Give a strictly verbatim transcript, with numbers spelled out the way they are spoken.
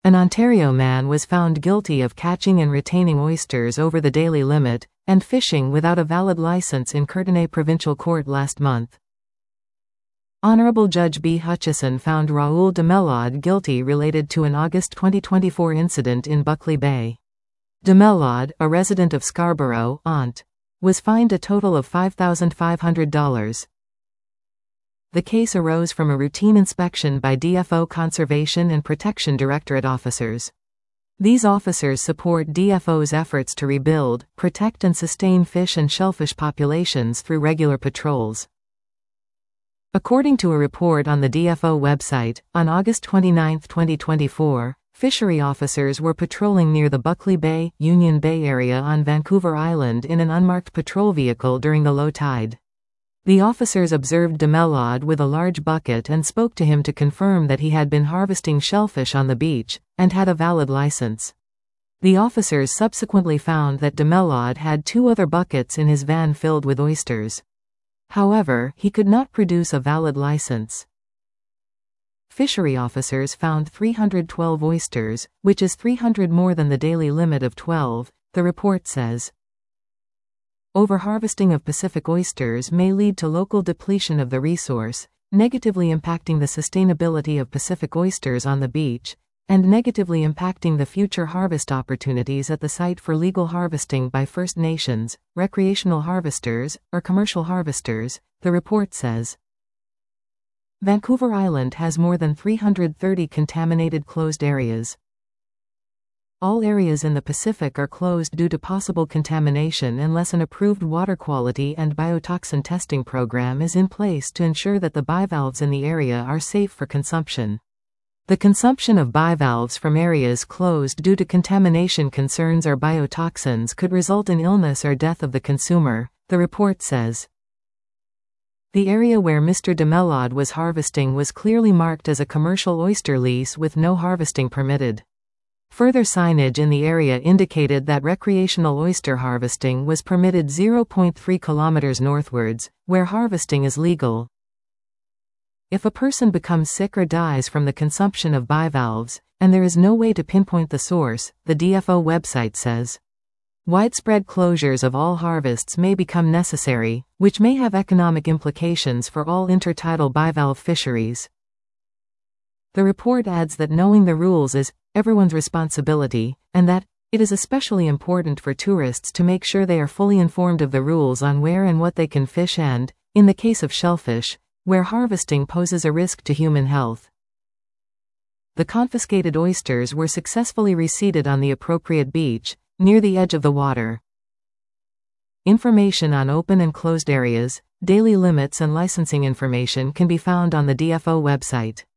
An Ontario man was found guilty of catching and retaining oysters over the daily limit, and fishing without a valid license in Courtenay Provincial Court last month. Honourable Judge B. Hutchison found Raoul de Mellade guilty related to an August twenty twenty-four incident in Buckley Bay. De Mellade, a resident of Scarborough, Ont, was fined a total of five thousand five hundred dollars. The case arose from a routine inspection by D F O Conservation and Protection Directorate officers. These officers support D F O's efforts to rebuild, protect and sustain fish and shellfish populations through regular patrols. According to a report on the D F O website, on August twenty-ninth, twenty twenty-four, fishery officers were patrolling near the Buckley Bay, Union Bay area on Vancouver Island in an unmarked patrol vehicle during the low tide. The officers observed de Mellade with a large bucket and spoke to him to confirm that he had been harvesting shellfish on the beach, and had a valid license. The officers subsequently found that de Mellade had two other buckets in his van filled with oysters. However, he could not produce a valid license. Fishery officers found three hundred twelve oysters, which is three hundred more than the daily limit of twelve, the report says. Overharvesting of Pacific oysters may lead to local depletion of the resource, negatively impacting the sustainability of Pacific oysters on the beach, and negatively impacting the future harvest opportunities at the site for legal harvesting by First Nations, recreational harvesters, or commercial harvesters, the report says. Vancouver Island has more than three hundred thirty contaminated closed areas. All areas in the Pacific are closed due to possible contamination unless an approved water quality and biotoxin testing program is in place to ensure that the bivalves in the area are safe for consumption. The consumption of bivalves from areas closed due to contamination concerns or biotoxins could result in illness or death of the consumer, the report says. The area where Mister de Mellade was harvesting was clearly marked as a commercial oyster lease with no harvesting permitted. Further signage in the area indicated that recreational oyster harvesting was permitted zero point three kilometers northwards, where harvesting is legal. If a person becomes sick or dies from the consumption of bivalves, and there is no way to pinpoint the source, the D F O website says, widespread closures of all harvests may become necessary, which may have economic implications for all intertidal bivalve fisheries. The report adds that knowing the rules is everyone's responsibility, and that it is especially important for tourists to make sure they are fully informed of the rules on where and what they can fish and, in the case of shellfish, where harvesting poses a risk to human health. The confiscated oysters were successfully reseeded on the appropriate beach, near the edge of the water. Information on open and closed areas, daily limits and licensing information can be found on the D F O website.